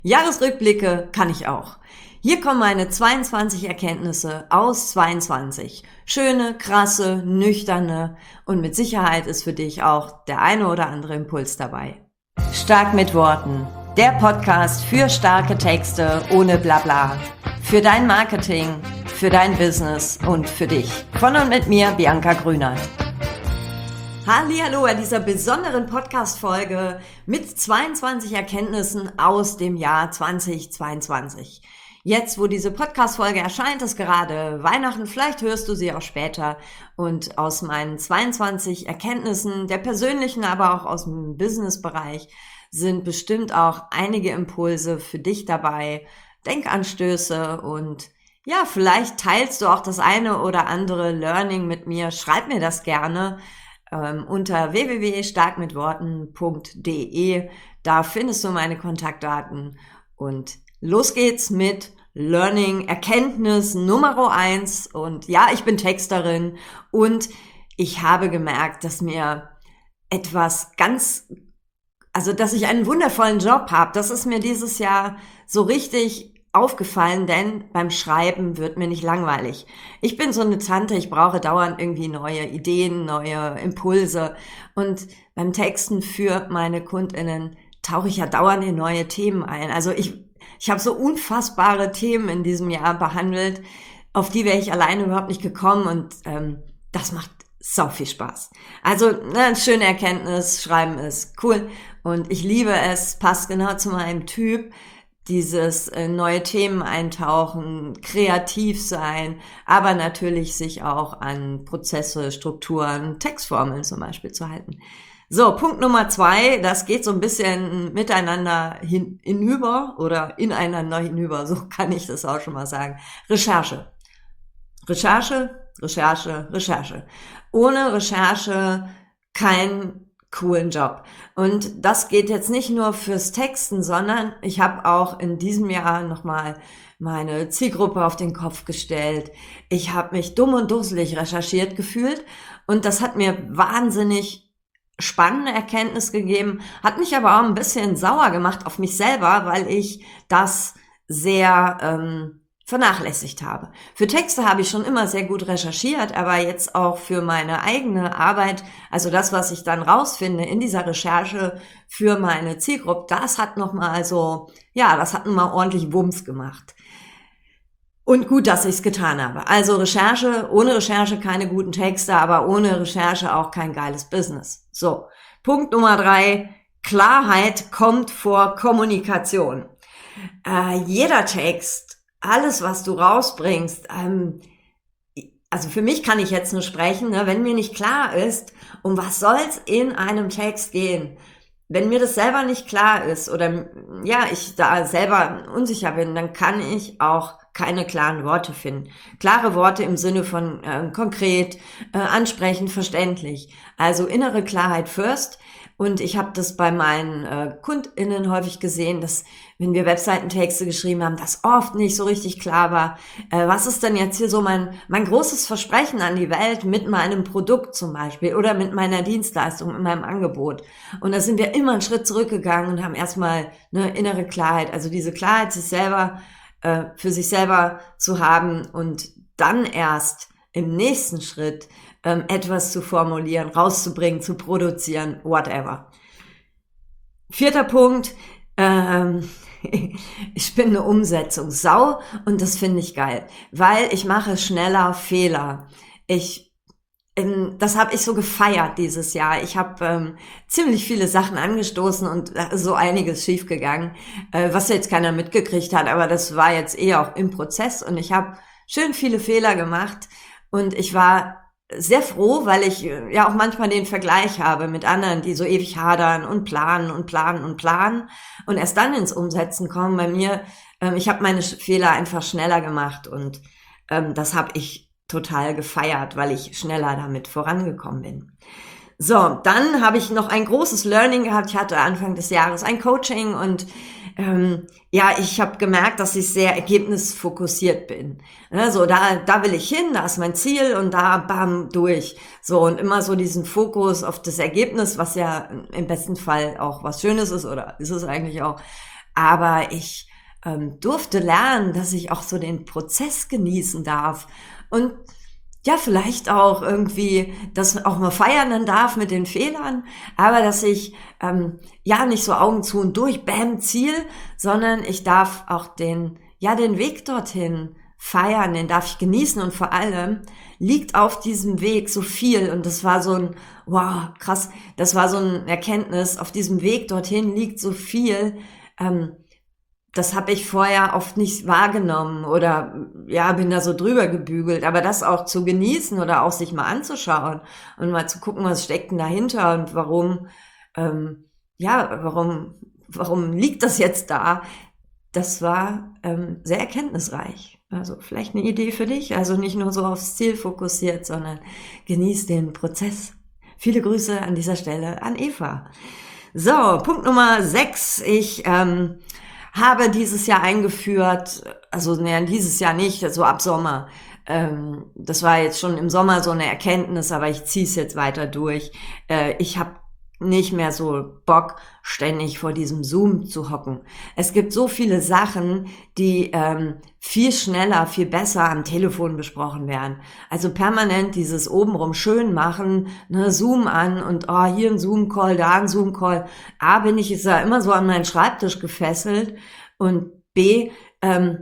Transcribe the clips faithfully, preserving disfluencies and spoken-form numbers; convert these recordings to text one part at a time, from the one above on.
Jahresrückblicke kann ich auch. Hier kommen meine zweiundzwanzig Erkenntnisse aus zweiundzwanzig. Schöne, krasse, nüchterne und mit Sicherheit ist für dich auch der eine oder andere Impuls dabei. Stark mit Worten. Der Podcast für starke Texte ohne Blabla. Für dein Marketing, für dein Business und für dich. Von und mit mir, Bianca Grünert. Hallihallo an dieser besonderen Podcast-Folge mit zweiundzwanzig Erkenntnissen aus dem Jahr zweitausendzweiundzwanzig. Jetzt, wo diese Podcast-Folge erscheint, ist gerade Weihnachten, vielleicht hörst du sie auch später. Und aus meinen zweiundzwanzig Erkenntnissen, der persönlichen, aber auch aus dem Business-Bereich, sind bestimmt auch einige Impulse für dich dabei, Denkanstöße und ja, vielleicht teilst du auch das eine oder andere Learning mit mir. Schreib mir das gerne. Ähm, unter w w w punkt stark mit worten punkt d e. Da findest du meine Kontaktdaten und los geht's mit Learning, Erkenntnis Nummer eins. Und ja, ich bin Texterin und ich habe gemerkt, dass mir etwas ganz, also dass ich einen wundervollen Job habe. Das ist mir dieses Jahr so richtig aufgefallen, denn beim Schreiben wird mir nicht langweilig. Ich bin so eine Tante, ich brauche dauernd irgendwie neue Ideen, neue Impulse und beim Texten für meine KundInnen tauche ich ja dauernd in neue Themen ein. Also ich, ich habe so unfassbare Themen in diesem Jahr behandelt, auf die wäre ich alleine überhaupt nicht gekommen und ähm, das macht sau viel Spaß. Also eine schöne Erkenntnis, Schreiben ist cool und ich liebe es, passt genau zu meinem Typ. Dieses äh, neue Themen eintauchen, kreativ sein, aber natürlich sich auch an Prozesse, Strukturen, Textformeln zum Beispiel zu halten. So, Punkt Nummer zwei, das geht so ein bisschen miteinander hin, hinüber oder ineinander hinüber, so kann ich das auch schon mal sagen. Recherche. Recherche, Recherche, Recherche. Ohne Recherche kein coolen Job. Und das geht jetzt nicht nur fürs Texten, sondern ich habe auch in diesem Jahr nochmal meine Zielgruppe auf den Kopf gestellt. Ich habe mich dumm und dusselig recherchiert gefühlt und das hat mir wahnsinnig spannende Erkenntnis gegeben, hat mich aber auch ein bisschen sauer gemacht auf mich selber, weil ich das sehr ähm, vernachlässigt habe. Für Texte habe ich schon immer sehr gut recherchiert, aber jetzt auch für meine eigene Arbeit, also das, was ich dann rausfinde in dieser Recherche für meine Zielgruppe, das hat nochmal so, ja, das hat nochmal ordentlich Wumms gemacht. Und gut, dass ich es getan habe. Also Recherche, ohne Recherche keine guten Texte, aber ohne Recherche auch kein geiles Business. So, Punkt Nummer drei, Klarheit kommt vor Kommunikation. Äh, jeder Text, alles, was du rausbringst, ähm, also für mich kann ich jetzt nur sprechen, ne, wenn mir nicht klar ist, um was soll's in einem Text gehen, wenn mir das selber nicht klar ist oder ja, ich da selber unsicher bin, dann kann ich auch keine klaren Worte finden. Klare Worte im Sinne von äh, konkret, äh, ansprechend, verständlich. Also innere Klarheit first. Und ich habe das bei meinen äh, KundInnen häufig gesehen, dass wenn wir Webseitentexte geschrieben haben, das oft nicht so richtig klar war. Äh, was ist denn jetzt hier so mein mein großes Versprechen an die Welt mit meinem Produkt zum Beispiel oder mit meiner Dienstleistung, mit meinem Angebot? Und da sind wir immer einen Schritt zurückgegangen und haben erstmal eine innere Klarheit, also diese Klarheit, sich selber äh, für sich selber zu haben und dann erst im nächsten Schritt ähm, etwas zu formulieren, rauszubringen, zu produzieren, whatever. Vierter Punkt, ähm, ich bin eine Umsetzungssau und das finde ich geil, weil ich mache schneller Fehler. Ich ähm, das habe ich so gefeiert dieses Jahr. Ich habe ähm, ziemlich viele Sachen angestoßen und da ist so einiges schiefgegangen, äh, was jetzt keiner mitgekriegt hat, aber das war jetzt eher auch im Prozess und ich habe schön viele Fehler gemacht und ich war sehr froh, weil ich ja auch manchmal den Vergleich habe mit anderen, die so ewig hadern und planen und planen und planen und erst dann ins Umsetzen kommen. Bei mir, ähm, ich habe meine Fehler einfach schneller gemacht und ähm, das habe ich total gefeiert, weil ich schneller damit vorangekommen bin. So, dann habe ich noch ein großes Learning gehabt. Ich hatte Anfang des Jahres ein Coaching und ähm, ja, ich habe gemerkt, dass ich sehr ergebnisfokussiert bin. Also da, da will ich hin, da ist mein Ziel und da bam durch. So und immer so diesen Fokus auf das Ergebnis, was ja im besten Fall auch was Schönes ist oder ist es eigentlich auch. aber ich ähm, durfte lernen, dass ich auch so den Prozess genießen darf und ja, vielleicht auch irgendwie das auch mal feiern darf mit den Fehlern, aber dass ich ähm, ja nicht so Augen zu und durch, bam, Ziel, sondern ich darf auch den, ja, den Weg dorthin feiern, den darf ich genießen und vor allem liegt auf diesem Weg so viel und das war so ein, wow, krass, das war so ein Erkenntnis, auf diesem Weg dorthin liegt so viel, ähm, das habe ich vorher oft nicht wahrgenommen oder ja, bin da so drüber gebügelt. Aber das auch zu genießen oder auch sich mal anzuschauen und mal zu gucken, was steckt denn dahinter und warum, ähm, ja, warum, warum liegt das jetzt da? Das war ähm, sehr erkenntnisreich. Also vielleicht eine Idee für dich. Also nicht nur so aufs Ziel fokussiert, sondern genieß den Prozess. Viele Grüße an dieser Stelle an Eva. So, Punkt Nummer sechs. Ich ähm, habe dieses Jahr eingeführt, also ne, dieses Jahr nicht, so ab Sommer. Ähm, das war jetzt schon im Sommer so eine Erkenntnis, aber ich ziehe es jetzt weiter durch. Äh, ich habe nicht mehr so Bock, ständig vor diesem Zoom zu hocken. Es gibt so viele Sachen, die ähm, viel schneller, viel besser am Telefon besprochen werden. Also permanent dieses obenrum schön machen, ne, Zoom an und oh, hier ein Zoom-Call, da ein Zoom-Call. A, bin ich jetzt da immer so an meinen Schreibtisch gefesselt und B, ähm,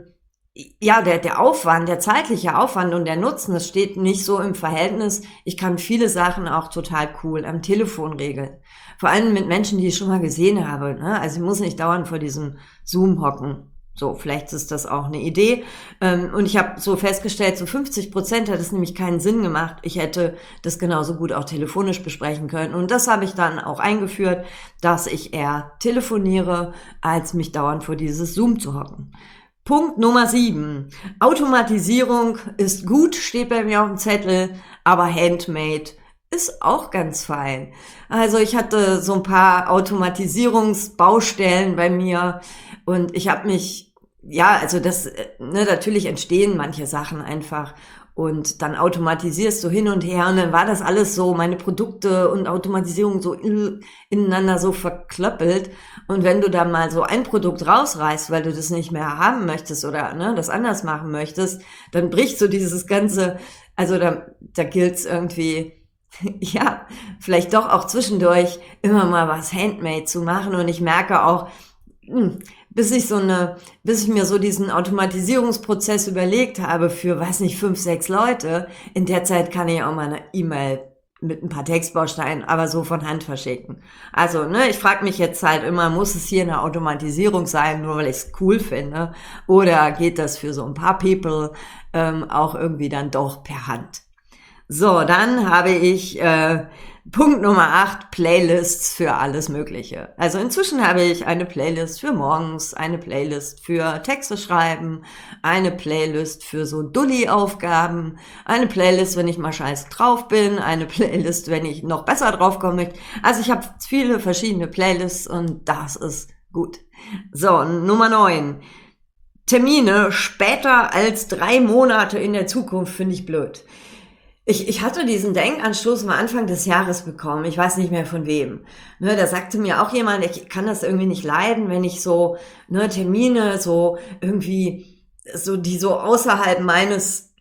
ja, der, der Aufwand, der zeitliche Aufwand und der Nutzen, das steht nicht so im Verhältnis. Ich kann viele Sachen auch total cool am Telefon regeln. Vor allem mit Menschen, die ich schon mal gesehen habe. Ne? Also ich muss nicht dauernd vor diesem Zoom hocken. So, vielleicht ist das auch eine Idee. Und ich habe so festgestellt, so fünfzig Prozent hat es nämlich keinen Sinn gemacht. Ich hätte das genauso gut auch telefonisch besprechen können. Und das habe ich dann auch eingeführt, dass ich eher telefoniere, als mich dauernd vor dieses Zoom zu hocken. Punkt Nummer sieben. Automatisierung ist gut, steht bei mir auf dem Zettel, aber Handmade ist auch ganz fein. Also ich hatte so ein paar Automatisierungsbaustellen bei mir und ich habe mich, ja, also das, ne, natürlich entstehen manche Sachen einfach und dann automatisierst du hin und her und dann war das alles so, meine Produkte und Automatisierung so ineinander so verklöppelt und wenn du da mal so ein Produkt rausreißt, weil du das nicht mehr haben möchtest oder ne, das anders machen möchtest, dann bricht so dieses ganze, also da, da gilt's irgendwie, ja, vielleicht doch auch zwischendurch immer mal was Handmade zu machen und ich merke auch, bis ich so eine, bis ich mir so diesen Automatisierungsprozess überlegt habe für, weiß nicht, fünf, sechs Leute, in der Zeit kann ich auch mal eine E-Mail mit ein paar Textbausteinen, aber so von Hand verschicken. Also, ne, ich frage mich jetzt halt immer, muss es hier eine Automatisierung sein, nur weil ich es cool finde? Oder geht das für so ein paar People ähm, auch irgendwie dann doch per Hand? So, dann habe ich äh, Punkt Nummer acht, Playlists für alles Mögliche. Also inzwischen habe ich eine Playlist für morgens, eine Playlist für Texte schreiben, eine Playlist für so Dulli-Aufgaben, eine Playlist, wenn ich mal scheiße drauf bin, eine Playlist, wenn ich noch besser drauf komme. Also ich habe viele verschiedene Playlists und das ist gut. So, Nummer neun. Termine später als drei Monate in der Zukunft finde ich blöd. Ich, ich hatte diesen Denkanstoß am Anfang des Jahres bekommen, ich weiß nicht mehr von wem. Ne, da sagte mir auch jemand, ich kann das irgendwie nicht leiden, wenn ich so ne, Termine so irgendwie, so die so außerhalb meines,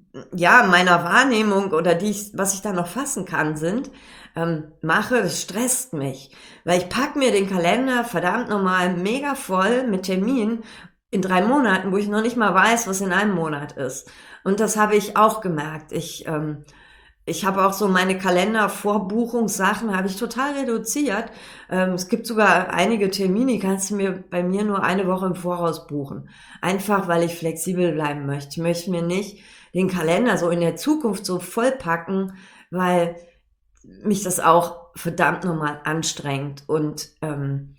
ja, meiner Wahrnehmung oder die ich, was ich da noch fassen kann, sind, ähm, mache, das stresst mich. Weil ich pack mir den Kalender verdammt nochmal mega voll mit Terminen in drei Monaten, wo ich noch nicht mal weiß, was in einem Monat ist. Und das habe ich auch gemerkt. Ich, ähm, ich habe auch so meine Kalendervorbuchungssachen habe ich total reduziert. Ähm, es gibt sogar einige Termine, die kannst du mir bei mir nur eine Woche im Voraus buchen. Einfach, weil ich flexibel bleiben möchte. Ich möchte mir nicht den Kalender so in der Zukunft so vollpacken, weil mich das auch verdammt nochmal anstrengt. Und ähm,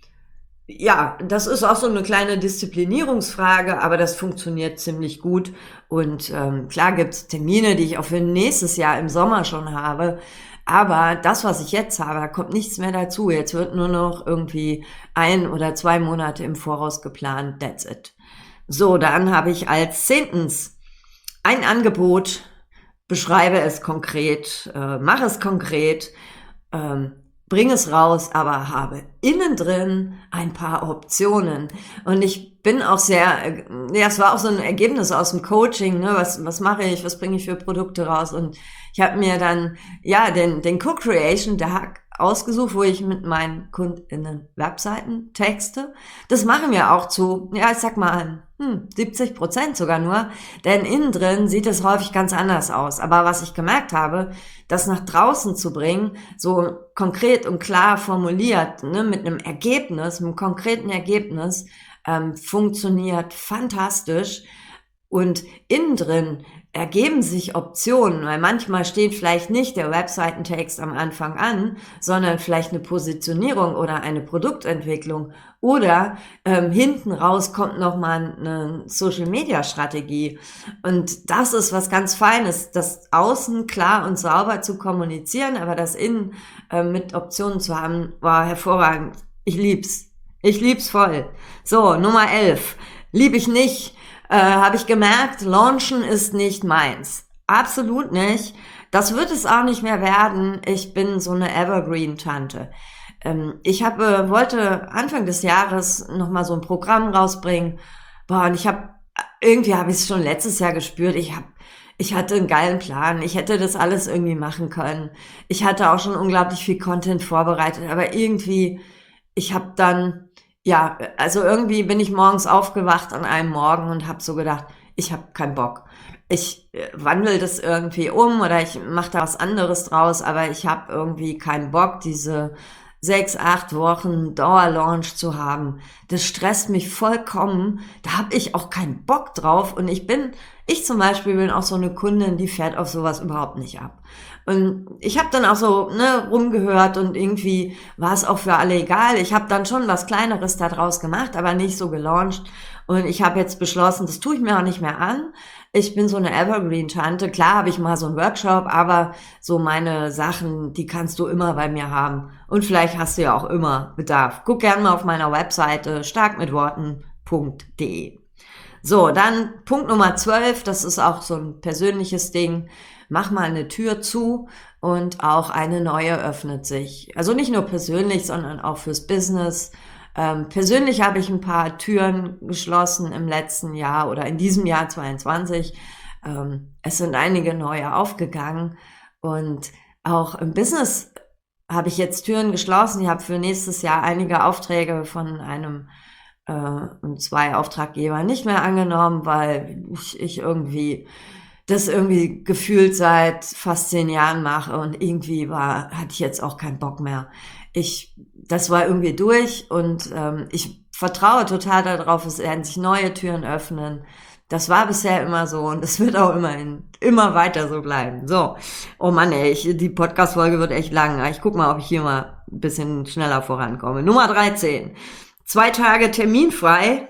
ja, das ist auch so eine kleine Disziplinierungsfrage, aber das funktioniert ziemlich gut. Und ähm, klar gibt's Termine, die ich auch für nächstes Jahr im Sommer schon habe. Aber das, was ich jetzt habe, da kommt nichts mehr dazu. Jetzt wird nur noch irgendwie ein oder zwei Monate im Voraus geplant. That's it. So, dann habe ich als zehntens ein Angebot, beschreibe es konkret, äh, mache es konkret, ähm, bring es raus, aber habe innen drin ein paar Optionen. Und ich bin auch sehr, ja, es war auch so ein Ergebnis aus dem Coaching, ne, was, was mache ich, was bringe ich für Produkte raus? Und ich habe mir dann, ja, den, den Co-Creation Tag ausgesucht, wo ich mit meinen KundInnen Webseiten texte. Das machen wir auch zu, ja, ich sag mal, hm, siebzig Prozent sogar nur, denn innen drin sieht es häufig ganz anders aus. Aber was ich gemerkt habe, das nach draußen zu bringen, so konkret und klar formuliert, ne, mit einem Ergebnis, einem konkreten Ergebnis, ähm, funktioniert fantastisch. Und innen drin ergeben sich Optionen, weil manchmal steht vielleicht nicht der Webseitentext am Anfang an, sondern vielleicht eine Positionierung oder eine Produktentwicklung oder ähm, hinten raus kommt nochmal eine Social-Media-Strategie. Und das ist was ganz Feines, das Außen klar und sauber zu kommunizieren, aber das Innen äh, mit Optionen zu haben, war hervorragend. Ich lieb's. Ich lieb's voll. So, Nummer elf. Lieb ich nicht. Äh, habe ich gemerkt, Launchen ist nicht meins. Absolut nicht. Das wird es auch nicht mehr werden. Ich bin so eine Evergreen-Tante. Ähm, ich habe, wollte Anfang des Jahres nochmal so ein Programm rausbringen. Boah, und ich habe, irgendwie habe ich es schon letztes Jahr gespürt. Ich habe, ich hatte einen geilen Plan. Ich hätte das alles irgendwie machen können. Ich hatte auch schon unglaublich viel Content vorbereitet. Aber irgendwie, ich habe dann Ja, also irgendwie bin ich morgens aufgewacht an einem Morgen und habe so gedacht, ich habe keinen Bock. Ich äh, wandle das irgendwie um oder ich mache da was anderes draus, aber ich habe irgendwie keinen Bock, diese sechs, acht Wochen Dauerlaunch zu haben. Das stresst mich vollkommen. Da habe ich auch keinen Bock drauf. Und ich bin, ich zum Beispiel bin auch so eine Kundin, die fährt auf sowas überhaupt nicht ab. Und ich habe dann auch so ne, rumgehört und irgendwie war es auch für alle egal. Ich habe dann schon was Kleineres da draus gemacht, aber nicht so gelauncht. Und ich habe jetzt beschlossen, das tue ich mir auch nicht mehr an. Ich bin so eine Evergreen-Tante. Klar habe ich mal so einen Workshop, aber so meine Sachen, die kannst du immer bei mir haben. Und vielleicht hast du ja auch immer Bedarf. Guck gerne mal auf meiner Webseite starkmitworten punkt de. So, dann Punkt Nummer zwölf, das ist auch so ein persönliches Ding. Mach mal eine Tür zu und auch eine neue öffnet sich. Also nicht nur persönlich, sondern auch fürs Business. Ähm, persönlich habe ich ein paar Türen geschlossen im letzten Jahr oder in diesem Jahr zweiundzwanzig. Ähm, es sind einige neue aufgegangen und auch im Business habe ich jetzt Türen geschlossen. Ich habe für nächstes Jahr einige Aufträge von einem äh, und zwei Auftraggebern nicht mehr angenommen, weil ich, ich irgendwie das irgendwie gefühlt seit fast zehn Jahren mache und irgendwie war, hatte ich jetzt auch keinen Bock mehr. Ich, das war irgendwie durch und ähm, ich vertraue total darauf, es werden sich neue Türen öffnen. Das war bisher immer so und es wird auch immer, in, immer weiter so bleiben. So, oh Mann, ey, ich, die Podcast-Folge wird echt lang. Ich guck mal, ob ich hier mal ein bisschen schneller vorankomme. Nummer dreizehn. Zwei Tage terminfrei.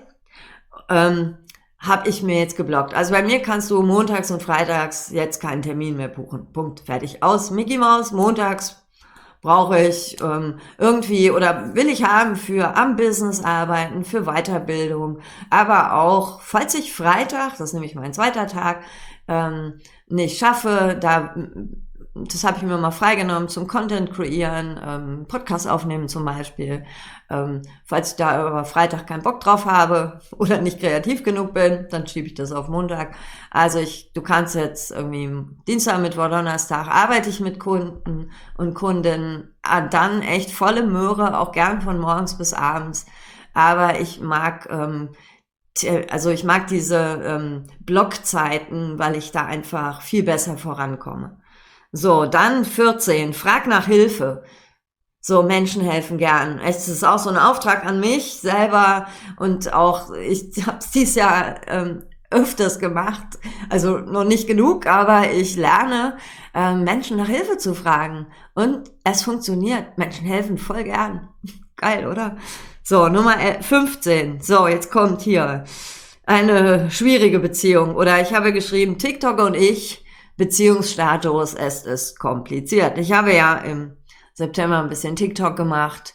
Ähm, habe ich mir jetzt geblockt. Also bei mir kannst du montags und freitags jetzt keinen Termin mehr buchen. Punkt, fertig, aus. Mickey Mouse, montags brauche ich ähm, irgendwie oder will ich haben für am Business arbeiten, für Weiterbildung, aber auch, falls ich Freitag, das ist nämlich mein zweiter Tag, ähm, nicht schaffe, da das habe ich mir mal freigenommen zum Content kreieren, ähm, Podcast aufnehmen zum Beispiel. Ähm, falls ich da aber Freitag keinen Bock drauf habe oder nicht kreativ genug bin, dann schiebe ich das auf Montag. Also ich, du kannst jetzt irgendwie Dienstag, Mittwoch, Donnerstag arbeite ich mit Kunden und Kundinnen, ah, dann echt volle Möhre, auch gern von morgens bis abends. Aber ich mag ähm, also ich mag diese ähm, Blockzeiten, weil ich da einfach viel besser vorankomme. So, dann vierzehn, frag nach Hilfe. So, Menschen helfen gern. Es ist auch so ein Auftrag an mich selber und auch, ich habe es dieses Jahr ähm, öfters gemacht, also noch nicht genug, aber ich lerne, äh, Menschen nach Hilfe zu fragen und es funktioniert. Menschen helfen voll gern. Geil, oder? So, Nummer fünfzehn. So, jetzt kommt hier eine schwierige Beziehung oder ich habe geschrieben, TikTok und ich, Beziehungsstatus, es ist kompliziert. Ich habe ja im September ein bisschen TikTok gemacht,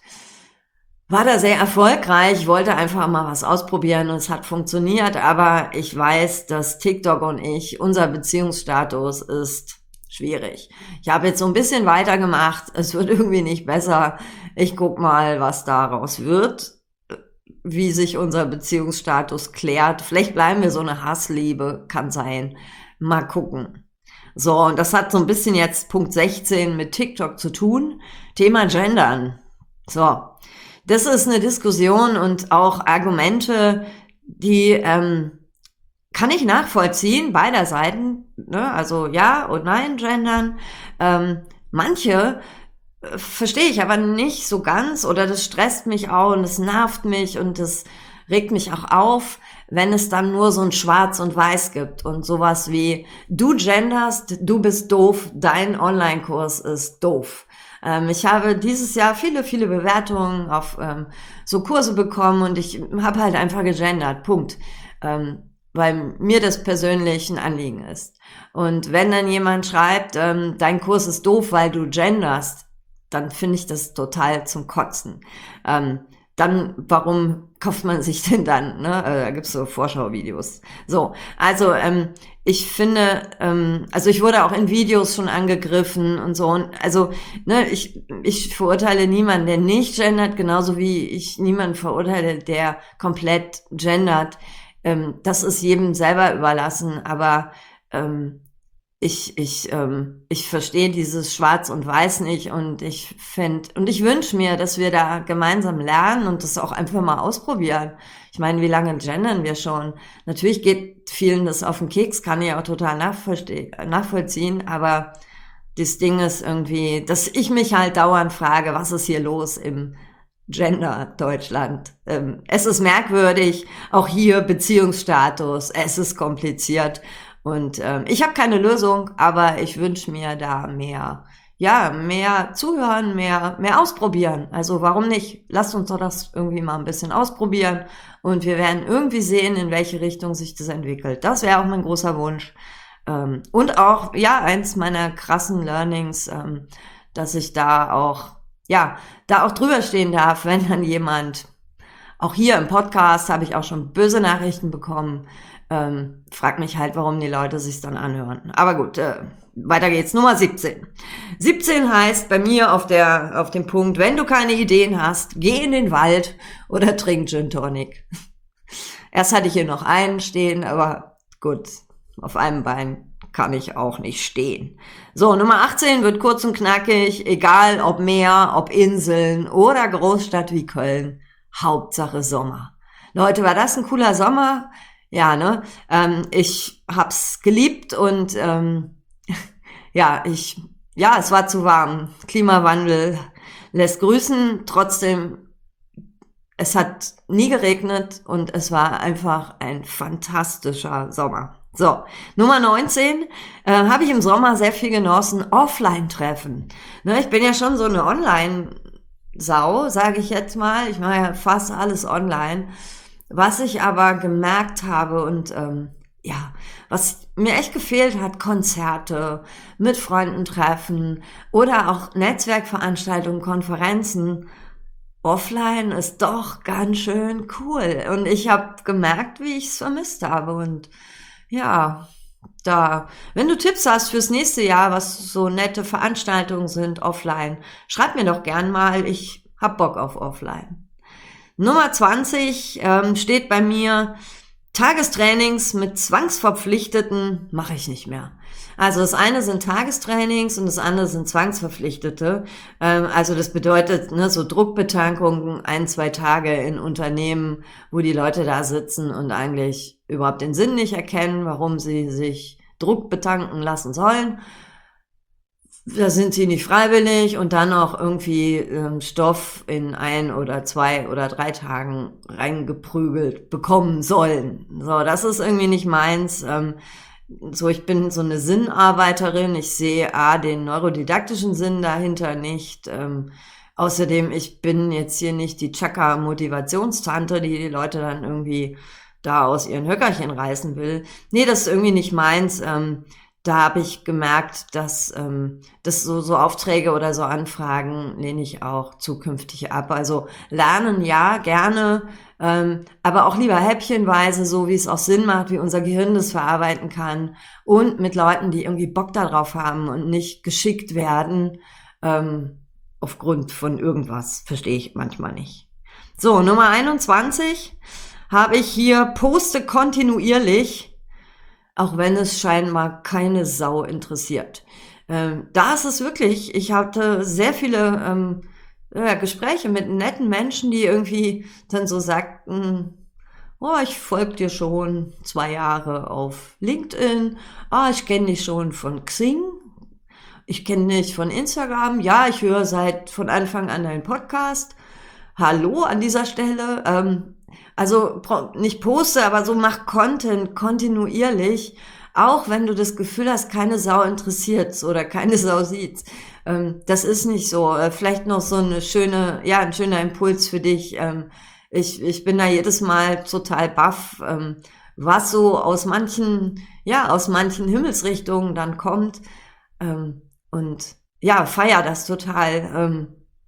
war da sehr erfolgreich, ich wollte einfach mal was ausprobieren und es hat funktioniert, aber ich weiß, dass TikTok und ich, unser Beziehungsstatus ist schwierig. Ich habe jetzt so ein bisschen weitergemacht, es wird irgendwie nicht besser. Ich guck mal, was daraus wird, wie sich unser Beziehungsstatus klärt. Vielleicht bleiben wir so eine Hassliebe, kann sein. Mal gucken. So, und das hat so ein bisschen jetzt Punkt sechzehn mit TikTok zu tun. Thema Gendern. So, das ist eine Diskussion und auch Argumente, die ähm, kann ich nachvollziehen, beider Seiten, ne? Also ja und nein, gendern. Ähm, manche äh, verstehe ich aber nicht so ganz oder das stresst mich auch und es nervt mich und das regt mich auch auf, wenn es dann nur so ein Schwarz und Weiß gibt und sowas wie, du genderst, du bist doof, dein Online-Kurs ist doof. Ähm, ich habe dieses Jahr viele, viele Bewertungen auf ähm, so Kurse bekommen und ich habe halt einfach gegendert, Punkt. Ähm, weil mir das persönlich ein Anliegen ist. Und wenn dann jemand schreibt, ähm, dein Kurs ist doof, weil du genderst, dann finde ich das total zum Kotzen. Ähm, dann, warum kauft man sich denn dann? Ne? Äh, da gibt's so Vorschauvideos. So, also ähm, ich finde, ähm, also ich wurde auch in Videos schon angegriffen und so. Und also ne, ich ich verurteile niemanden, der nicht gendert, genauso wie ich niemanden verurteile, der komplett gendert. Ähm, das ist jedem selber überlassen, aber ähm, ich ich ähm, ich verstehe dieses Schwarz und Weiß nicht und ich finde und ich wünsche mir, dass wir da gemeinsam lernen und das auch einfach mal ausprobieren. Ich meine, wie lange gendern wir schon? Natürlich geht vielen das auf den Keks, kann ich auch total nachvollziehen, aber das Ding ist irgendwie, dass ich mich halt dauernd frage, was ist hier los im Gender Deutschland. Ähm, es ist merkwürdig, auch hier Beziehungsstatus, es ist kompliziert und ähm, ich habe keine Lösung, aber ich wünsche mir da mehr, ja, mehr zuhören, mehr, mehr ausprobieren. Also warum nicht? Lasst uns doch das irgendwie mal ein bisschen ausprobieren und wir werden irgendwie sehen, in welche Richtung sich das entwickelt. Das wäre auch mein großer Wunsch. Ähm, und auch, ja, eins meiner krassen Learnings, ähm, dass ich da auch ja, da auch drüber stehen darf, wenn dann jemand, auch hier im Podcast habe ich auch schon böse Nachrichten bekommen, ähm, frag mich halt, warum die Leute sich's dann anhören. Aber gut, äh, weiter geht's. Nummer siebzehn. siebzehn heißt bei mir auf der, auf dem Punkt, wenn du keine Ideen hast, geh in den Wald oder trink Gin Tonic. Erst hatte ich hier noch einen stehen, aber gut, auf einem Bein kann ich auch nicht stehen. So, Nummer achtzehn wird kurz und knackig, egal ob Meer, ob Inseln oder Großstadt wie Köln, Hauptsache Sommer. Leute, war das ein cooler Sommer? Ja, ne? Ähm, ich hab's geliebt und ähm, ja, ich, ja, es war zu warm. Klimawandel lässt grüßen, trotzdem, es hat nie geregnet und es war einfach ein fantastischer Sommer. So, Nummer neunzehn, äh, habe ich im Sommer sehr viel genossen, Offline-Treffen. Ne, ich bin ja schon so eine Online-Sau, sage ich jetzt mal. Ich mache ja fast alles online. Was ich aber gemerkt habe und ähm, ja, was mir echt gefehlt hat, Konzerte, mit Freunden treffen oder auch Netzwerkveranstaltungen, Konferenzen. Offline ist doch ganz schön cool. Und ich habe gemerkt, wie ich es vermisst habe und ja, da, wenn du Tipps hast fürs nächste Jahr, was so nette Veranstaltungen sind offline, schreib mir doch gern mal, ich hab Bock auf offline. Nummer zwanzig ähm, steht bei mir, Tagestrainings mit Zwangsverpflichteten mache ich nicht mehr. Also das eine sind Tagestrainings und das andere sind Zwangsverpflichtete. Ähm, also das bedeutet ne, so Druckbetankungen, ein, zwei Tage in Unternehmen, wo die Leute da sitzen und eigentlich überhaupt den Sinn nicht erkennen, warum sie sich Druck betanken lassen sollen. Da sind sie nicht freiwillig und dann auch irgendwie ähm, Stoff in ein oder zwei oder drei Tagen reingeprügelt bekommen sollen. So, das ist irgendwie nicht meins. Ähm, so, ich bin so eine Sinnarbeiterin. Ich sehe A, den neurodidaktischen Sinn dahinter nicht. Ähm, außerdem, ich bin jetzt hier nicht die Chakra-Motivationstante, die die Leute dann irgendwie da aus ihren Höckerchen reißen will. Nee, das ist irgendwie nicht meins. Ähm, da habe ich gemerkt, dass ähm, das so, so Aufträge oder so Anfragen lehne ich auch zukünftig ab. Also lernen ja, gerne, ähm, aber auch lieber häppchenweise, so wie es auch Sinn macht, wie unser Gehirn das verarbeiten kann und mit Leuten, die irgendwie Bock darauf haben und nicht geschickt werden ähm, aufgrund von irgendwas. Verstehe ich manchmal nicht. So, Nummer einundzwanzig habe ich hier, poste kontinuierlich, auch wenn es scheinbar keine Sau interessiert. Ähm, da ist es wirklich, ich hatte sehr viele ähm, ja, Gespräche mit netten Menschen, die irgendwie dann so sagten, oh, ich folge dir schon zwei Jahre auf LinkedIn, ah, ich kenne dich schon von Xing, ich kenne dich von Instagram, ja, ich höre seit von Anfang an deinen Podcast. Hallo an dieser Stelle, ähm, also nicht poste, aber so mach Content kontinuierlich, auch wenn du das Gefühl hast, keine Sau interessiert oder keine Sau sieht. Ähm, das ist nicht so. Äh, vielleicht noch so eine schöne, ja, ein schöner Impuls für dich. Ähm, ich, ich bin da jedes Mal total baff, ähm, was so aus manchen, ja, aus manchen Himmelsrichtungen dann kommt. Ähm, und ja, feier das total. Ähm,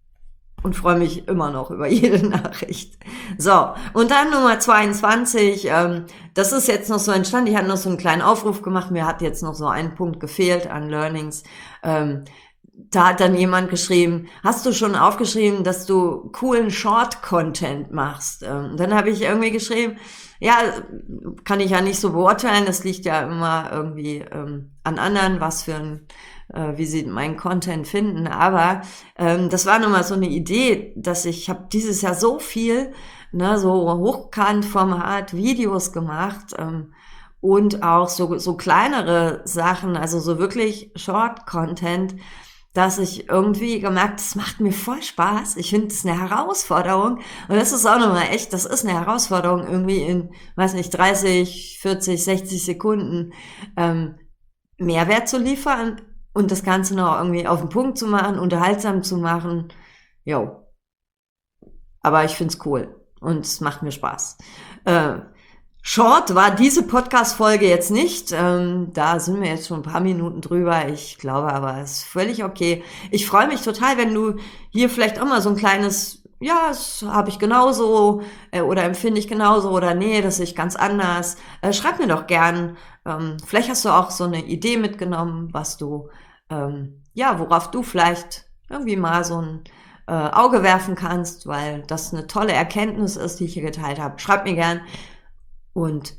Und freue mich immer noch über jede Nachricht. So, und dann Nummer zweiundzwanzig, ähm, das ist jetzt noch so entstanden, ich hatte noch so einen kleinen Aufruf gemacht, mir hat jetzt noch so ein Punkt gefehlt an Learnings. Ähm, da hat dann jemand geschrieben, hast du schon aufgeschrieben, dass du coolen Short-Content machst? Ähm, dann habe ich irgendwie geschrieben, ja, kann ich ja nicht so beurteilen, das liegt ja immer irgendwie ähm, an anderen, was für ein äh, wie sie meinen Content finden, aber ähm, das war nochmal so eine Idee, dass ich habe dieses Jahr so viel, ne, so Hochkant-Format Videos gemacht ähm, und auch so so kleinere Sachen, also so wirklich Short-Content, dass ich irgendwie gemerkt, das macht mir voll Spaß. Ich finde, das ist eine Herausforderung. Und das ist auch nochmal echt, das ist eine Herausforderung, irgendwie in, weiß nicht, dreißig, vierzig, sechzig Sekunden ähm, Mehrwert zu liefern und das Ganze noch irgendwie auf den Punkt zu machen, unterhaltsam zu machen. Jo. Aber ich find's cool. Und es macht mir Spaß. Äh, Short war diese Podcast-Folge jetzt nicht. Ähm, da sind wir jetzt schon ein paar Minuten drüber. Ich glaube aber, es ist völlig okay. Ich freue mich total, wenn du hier vielleicht auch mal so ein kleines, ja, das habe ich genauso äh, oder empfinde ich genauso oder nee, das sehe ich ganz anders. Äh, schreib mir doch gern. Ähm, vielleicht hast du auch so eine Idee mitgenommen, was du, ähm, ja, worauf du vielleicht irgendwie mal so ein äh, Auge werfen kannst, weil das eine tolle Erkenntnis ist, die ich hier geteilt habe. Schreib mir gern. Und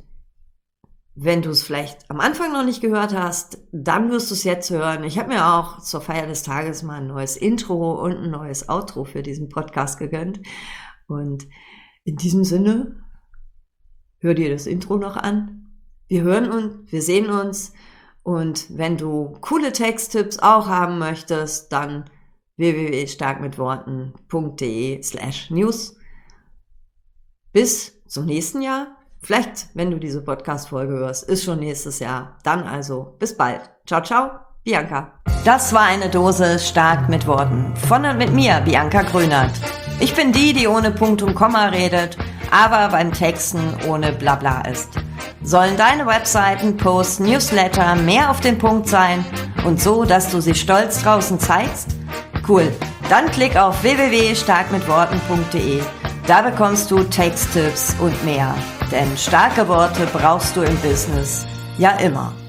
wenn du es vielleicht am Anfang noch nicht gehört hast, dann wirst du es jetzt hören. Ich habe mir auch zur Feier des Tages mal ein neues Intro und ein neues Outro für diesen Podcast gegönnt. Und in diesem Sinne, hör dir das Intro noch an. Wir hören uns, wir sehen uns. Und wenn du coole Texttipps auch haben möchtest, dann w w w punkt starkmitworten punkt de slash news. Bis zum nächsten Jahr. Vielleicht, wenn du diese Podcast-Folge hörst, ist schon nächstes Jahr. Dann also, bis bald. Ciao, ciao, Bianca. Das war eine Dose stark mit Worten. Von und mit mir, Bianca Grünert. Ich bin die, die ohne Punkt und Komma redet, aber beim Texten ohne Blabla ist. Sollen deine Webseiten, Posts, Newsletter mehr auf den Punkt sein und so, dass du sie stolz draußen zeigst? Cool. Dann klick auf w w w punkt stark mit worten punkt de. Da bekommst du Texttipps und mehr. Denn starke Worte brauchst du im Business ja immer.